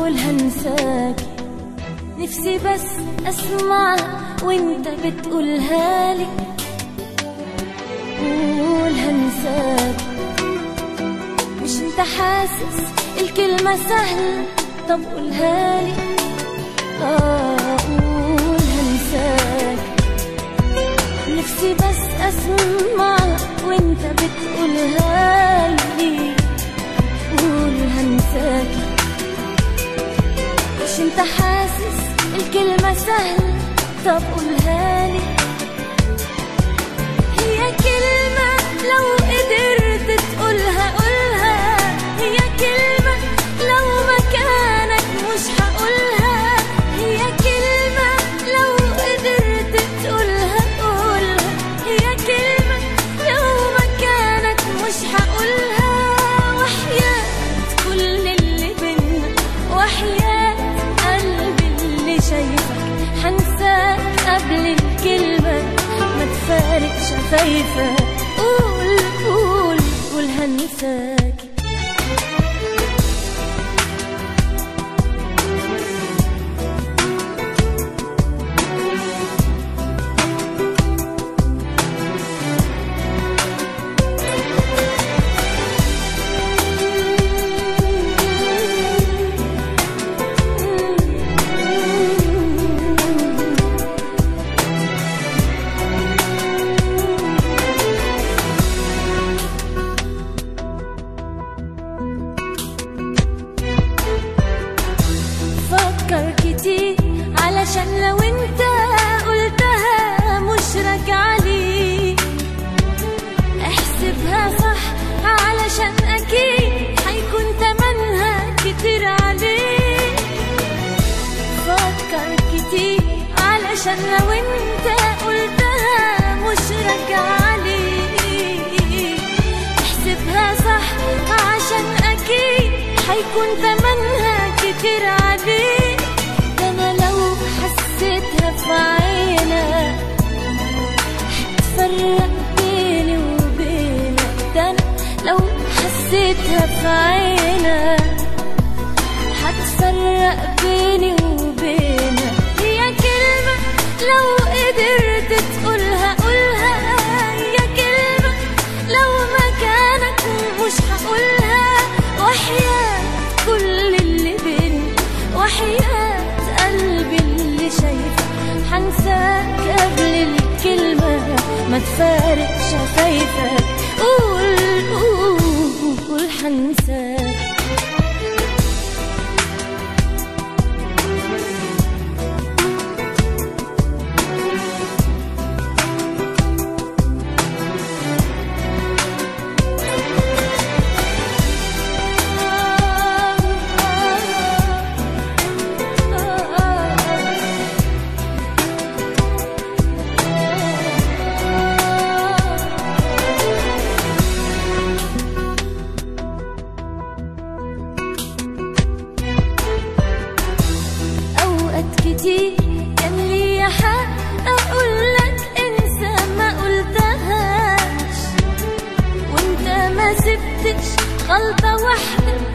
قول هنساك، نفسي بس اسمعها وانت بتقولها لي. قول هنساك، مش انت حاسس الكلمة سهلة؟ طب قولها لي. قول هنساك، نفسي بس اسمعها وانت بتقولها لي. قول هنساك، مش انت حاسس الكلمة سهلة؟ طب قولها لي. هي كلمة لو قدرت تقولها قولها، هي كلمة لو مكانك مش هقولها، هي كلمة لو قدرت تقولها قولها، هي كلمة لو مكانك مش هقولها. وحياة كل اللي بينا، وحياة قلبي اللي شايفك، هنساك قبل الكلمة ما تفارق شفايفك. قول قول قول هنساك. فكر كتير علشان لو انت قلتها مش راجعة لي، احسبها صح علشان اكيد هيكون تمنها كتير عليك. فكر كتير علشان لو انت قلتها مش راجعة لي، احسبها صح عشان اكيد هيكون تمنها كتير عليك. ده انا لو حسيتها في عينك هتفرق بيني وبينك، ده انا لو حسيتها في عينك هتفرق بيني وبينك. هي كلمة لو قدرت تقولها قولها، هي كلمة لو مكانك مش هقولها. وحياة كل اللي بينا، وحياة قلبي اللي شايفك، هنساك قبل الكلمة ما تفارق شفايفك. قول قول قول هنساك. كتير كان لي حق اقولك انسى ما قلتهاش، وانت ما سبتش غلطة واحدة